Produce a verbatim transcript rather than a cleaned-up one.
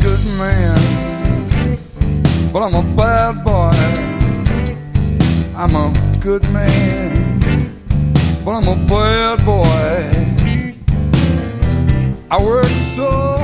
good man, but I'm a bad boy. I'm a good man, but I'm a bad boy. I work so